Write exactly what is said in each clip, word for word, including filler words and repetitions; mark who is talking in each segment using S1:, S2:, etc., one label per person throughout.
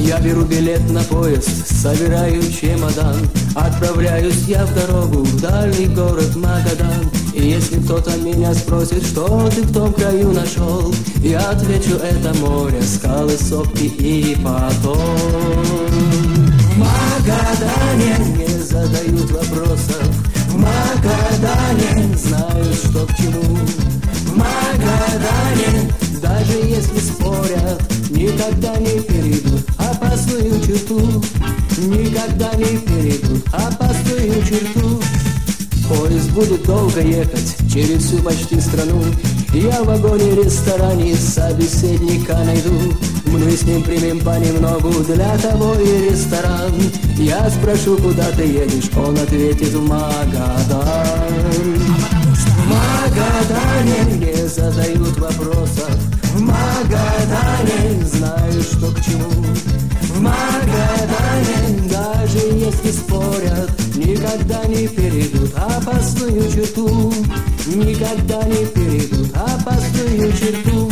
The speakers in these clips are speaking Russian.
S1: Я беру билет на поезд, собираю чемодан. Отправляюсь я в дорогу в дальний город Магадан. И если кто-то меня спросит, что ты в том краю нашел, я отвечу: это море, скалы, сопки и потом. В Магадане не задают вопросов, в Магадане знают, что к чему. В Магадане, даже если спорят, никогда не перейдут опасную черту. Никогда не перейдут опасную черту. Поезд будет долго ехать через всю почти страну. Я в вагоне-ресторане собеседника найду. Мы с ним примем понемногу, для того и ресторан. Я спрошу, куда ты едешь, он ответит: в Магадан. В Магадане не задают вопросов, в Магадане знают, что к чему. В Магадане, даже если спорят, никогда не перейдут опасную черту. Никогда не перейдут опасную черту.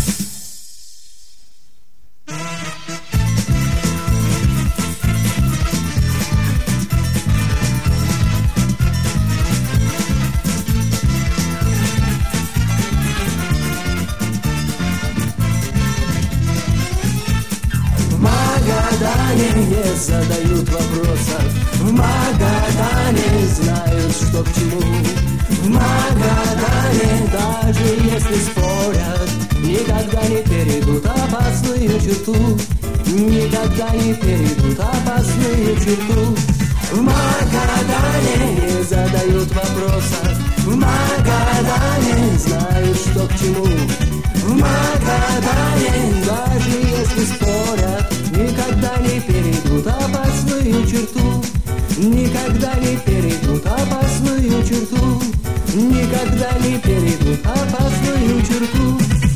S1: Не задают вопросов, в Магадане знают, что к чему. В Магадане, даже если спорят, никогда не перейдут опасную черту. Никогда не перейдут опасную черту. В Магадане не задают вопросов, в Магадане знают, что к чему. В Магадане, даже если спорят, никогда не перейдут опасную черту. Никогда не перейдут опасную черту. Никогда не перейдут опасную черту.